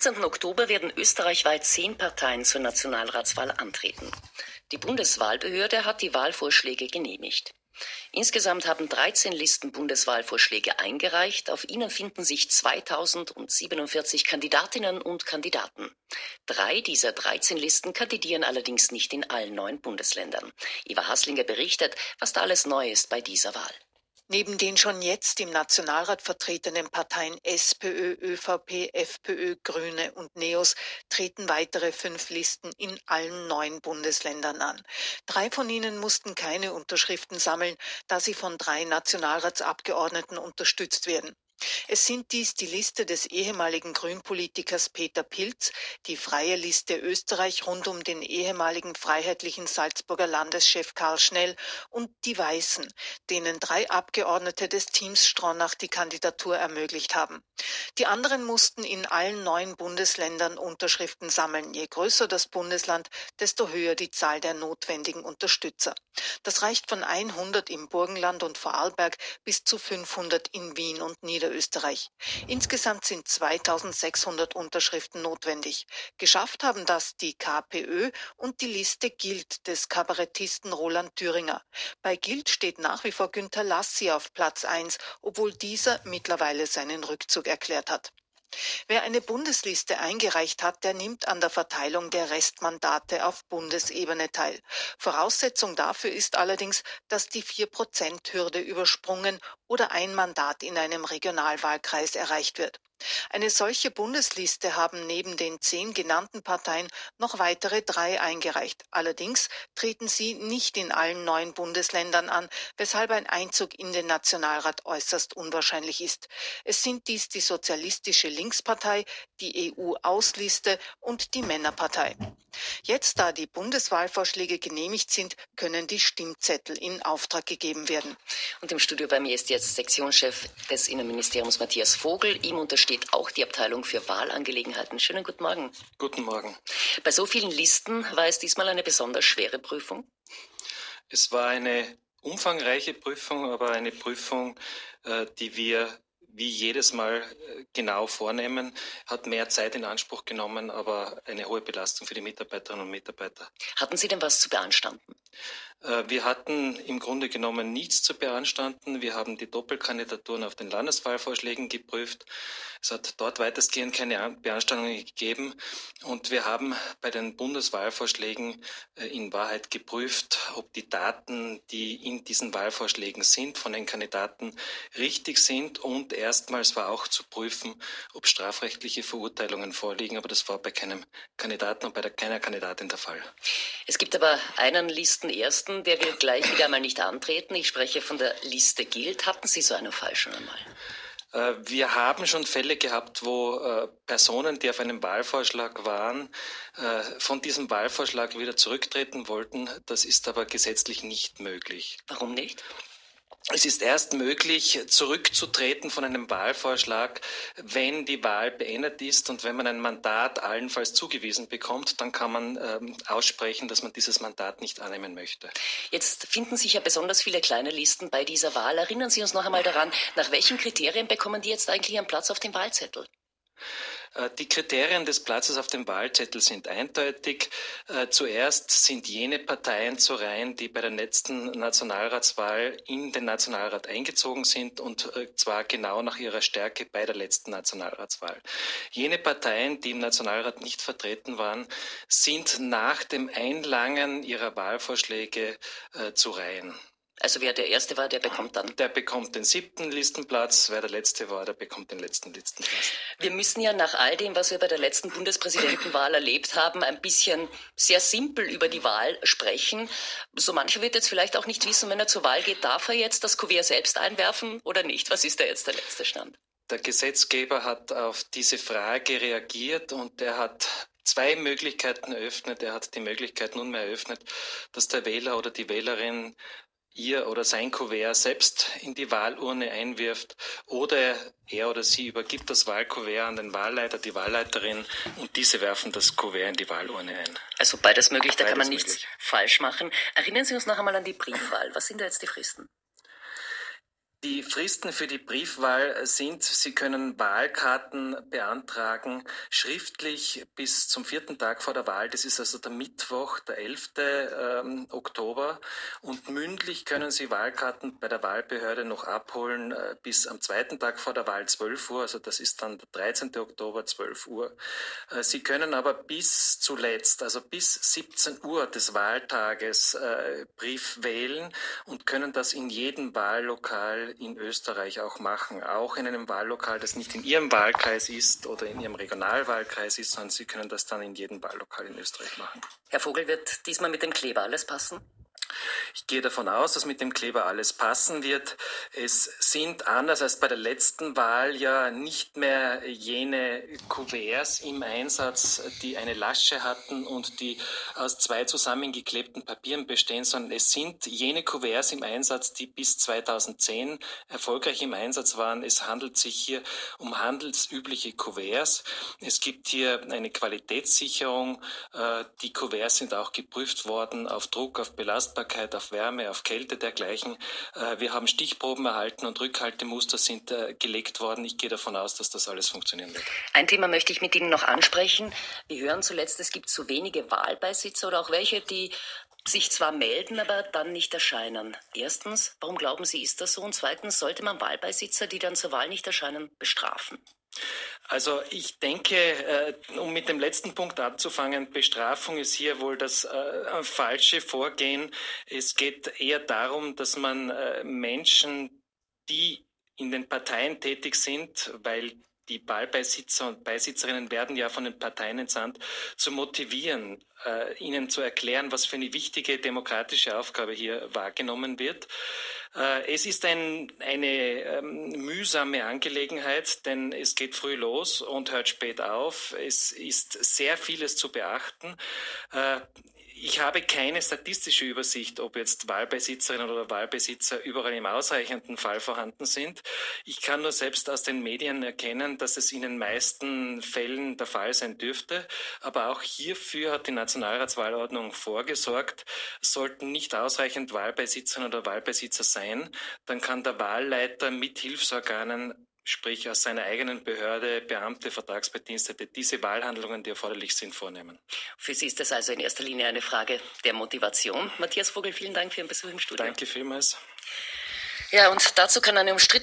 15. Oktober werden österreichweit 10 Parteien zur Nationalratswahl antreten. Die Bundeswahlbehörde hat die Wahlvorschläge genehmigt. Insgesamt haben 13 Listen Bundeswahlvorschläge eingereicht. Auf ihnen finden sich 2047 Kandidatinnen und Kandidaten. 3 dieser 13 Listen kandidieren allerdings nicht in allen 9 Bundesländern. Eva Haslinger berichtet, was da alles neu ist bei dieser Wahl. Neben den schon jetzt im Nationalrat vertretenen Parteien SPÖ, ÖVP, FPÖ, Grüne und NEOS treten weitere 5 Listen in allen 9 Bundesländern an. 3 von ihnen mussten keine Unterschriften sammeln, da sie von 3 Nationalratsabgeordneten unterstützt werden. Es sind dies die Liste des ehemaligen Grünpolitikers Peter Pilz, die Freie Liste Österreich rund um den ehemaligen freiheitlichen Salzburger Landeschef Karl Schnell und die Weißen, denen 3 Abgeordnete des Teams Stronach die Kandidatur ermöglicht haben. Die anderen mussten in allen 9 Bundesländern Unterschriften sammeln. Je größer das Bundesland, desto höher die Zahl der notwendigen Unterstützer. Das reicht von 100 im Burgenland und Vorarlberg bis zu 500 in Wien und Niederösterreich. Insgesamt sind 2600 Unterschriften notwendig. Geschafft haben das die KPÖ und die Liste Gilt des Kabarettisten Roland Thüringer. Bei Gilt steht nach wie vor Günter Lassi auf Platz 1, obwohl dieser mittlerweile seinen Rückzug erklärt hat. Wer eine Bundesliste eingereicht hat, der nimmt an der Verteilung der Restmandate auf Bundesebene teil. Voraussetzung dafür ist allerdings, dass die 4%-Hürde übersprungen oder ein Mandat in einem Regionalwahlkreis erreicht wird. Eine solche Bundesliste haben neben den 10 genannten Parteien noch weitere 3 eingereicht. Allerdings treten sie nicht in allen 9 Bundesländern an, weshalb ein Einzug in den Nationalrat äußerst unwahrscheinlich ist. Es sind dies die Sozialistische Linkspartei, die EU-Ausliste und die Männerpartei. Jetzt, da die Bundeswahlvorschläge genehmigt sind, können die Stimmzettel in Auftrag gegeben werden. Und im Studio bei mir ist jetzt Sektionschef des Innenministeriums Matthias Vogel. Ihm untersteht auch die Abteilung für Wahlangelegenheiten. Schönen guten Morgen. Guten Morgen. Bei so vielen Listen war es diesmal eine besonders schwere Prüfung? Es war eine umfangreiche Prüfung, aber eine Prüfung, die wir wie jedes Mal genau vornehmen, hat mehr Zeit in Anspruch genommen, aber eine hohe Belastung für die Mitarbeiterinnen und Mitarbeiter. Hatten Sie denn was zu beanstanden? Wir hatten im Grunde genommen nichts zu beanstanden. Wir haben die Doppelkandidaturen auf den Landeswahlvorschlägen geprüft. Es hat dort weitestgehend keine Beanstandungen gegeben. Und wir haben bei den Bundeswahlvorschlägen in Wahrheit geprüft, ob die Daten, die in diesen Wahlvorschlägen sind, von den Kandidaten richtig sind. Und erstmals war auch zu prüfen, ob strafrechtliche Verurteilungen vorliegen. Aber das war bei keinem Kandidaten und bei keiner Kandidatin der Fall. Es gibt aber einen Listenersten, der will gleich wieder einmal nicht antreten. Ich spreche von der Liste Gilt. Hatten Sie so einen Fall schon einmal? Wir haben schon Fälle gehabt, wo Personen, die auf einem Wahlvorschlag waren, von diesem Wahlvorschlag wieder zurücktreten wollten. Das ist aber gesetzlich nicht möglich. Warum nicht? Es ist erst möglich, zurückzutreten von einem Wahlvorschlag, wenn die Wahl beendet ist und wenn man ein Mandat allenfalls zugewiesen bekommt, dann kann man aussprechen, dass man dieses Mandat nicht annehmen möchte. Jetzt finden sich ja besonders viele kleine Listen bei dieser Wahl. Erinnern Sie uns noch einmal daran, nach welchen Kriterien bekommen die jetzt eigentlich einen Platz auf dem Wahlzettel? Die Kriterien des Platzes auf dem Wahlzettel sind eindeutig. Zuerst sind jene Parteien zu Reihen, die bei der letzten Nationalratswahl in den Nationalrat eingezogen sind und zwar genau nach ihrer Stärke bei der letzten Nationalratswahl. Jene Parteien, die im Nationalrat nicht vertreten waren, sind nach dem Einlangen ihrer Wahlvorschläge zu Reihen. Also wer der Erste war, der bekommt dann? Der bekommt den 7. Listenplatz. Wer der Letzte war, der bekommt den letzten Listenplatz. Wir müssen ja nach all dem, was wir bei der letzten Bundespräsidentenwahl erlebt haben, ein bisschen sehr simpel über die Wahl sprechen. So mancher wird jetzt vielleicht auch nicht wissen, wenn er zur Wahl geht, darf er jetzt das Kuvert selbst einwerfen oder nicht? Was ist da jetzt der letzte Stand? Der Gesetzgeber hat auf diese Frage reagiert und er hat 2 Möglichkeiten eröffnet. Er hat die Möglichkeit nunmehr eröffnet, dass der Wähler oder die Wählerin ihr oder sein Kuvert selbst in die Wahlurne einwirft oder er oder sie übergibt das Wahlkuvert an den Wahlleiter, die Wahlleiterin und diese werfen das Kuvert in die Wahlurne ein. Also beides möglich, da kann man Beides nichts möglich. falsch machen. Erinnern Sie uns noch einmal an die Briefwahl. Was sind da jetzt die Fristen? Die Fristen für die Briefwahl sind, Sie können Wahlkarten beantragen, schriftlich bis zum 4. Tag vor der Wahl. Das ist also der Mittwoch, der 11. Oktober. Und mündlich können Sie Wahlkarten bei der Wahlbehörde noch abholen bis am 2. Tag vor der Wahl 12 Uhr. Also das ist dann der 13. Oktober, 12 Uhr. Sie können aber bis zuletzt, also bis 17 Uhr des Wahltages Brief wählen und können das in jedem Wahllokal in Österreich auch machen. Auch in einem Wahllokal, das nicht in Ihrem Wahlkreis ist oder in Ihrem Regionalwahlkreis ist, sondern Sie können das dann in jedem Wahllokal in Österreich machen. Herr Vogel, wird diesmal mit dem Kleber alles passen? Ich gehe davon aus, dass mit dem Kleber alles passen wird. Es sind anders als bei der letzten Wahl ja nicht mehr jene Kuverts im Einsatz, die eine Lasche hatten und die aus 2 zusammengeklebten Papieren bestehen, sondern es sind jene Kuverts im Einsatz, die bis 2010 erfolgreich im Einsatz waren. Es handelt sich hier um handelsübliche Kuverts. Es gibt hier eine Qualitätssicherung. Die Kuverts sind auch geprüft worden auf Druck, auf Belastbarkeit, auf Wärme, auf Kälte, dergleichen. Wir haben Stichproben erhalten und Rückhaltemuster sind gelegt worden. Ich gehe davon aus, dass das alles funktionieren wird. Ein Thema möchte ich mit Ihnen noch ansprechen. Wir hören zuletzt, es gibt zu wenige Wahlbeisitzer oder auch welche, die sich zwar melden, aber dann nicht erscheinen. Erstens, warum glauben Sie, ist das so? Und zweitens, sollte man Wahlbeisitzer, die dann zur Wahl nicht erscheinen, bestrafen? Also ich denke, um mit dem letzten Punkt anzufangen, Bestrafung ist hier wohl das falsche Vorgehen. Es geht eher darum, dass man Menschen, die in den Parteien tätig sind, weil die Wahlbeisitzer und Beisitzerinnen werden ja von den Parteien entsandt, zu motivieren, ihnen zu erklären, was für eine wichtige demokratische Aufgabe hier wahrgenommen wird. Es ist eine mühsame Angelegenheit, denn es geht früh los und hört spät auf. Es ist sehr vieles zu beachten. Ich habe keine statistische Übersicht, ob jetzt Wahlbeisitzerinnen oder Wahlbesitzer überall im ausreichenden Fall vorhanden sind. Ich kann nur selbst aus den Medien erkennen, dass es in den meisten Fällen der Fall sein dürfte. Aber auch hierfür hat die Nationalratswahlordnung vorgesorgt. Sollten nicht ausreichend Wahlbeisitzerinnen oder Wahlbesitzer sein, dann kann der Wahlleiter mit Hilfsorganen, sprich aus seiner eigenen Behörde, Beamte, Vertragsbedienstete, diese Wahlhandlungen, die erforderlich sind, vornehmen. Für Sie ist das also in erster Linie eine Frage der Motivation. Matthias Vogel, vielen Dank für Ihren Besuch im Studio. Danke vielmals. Ja, und dazu kann eine umstrittene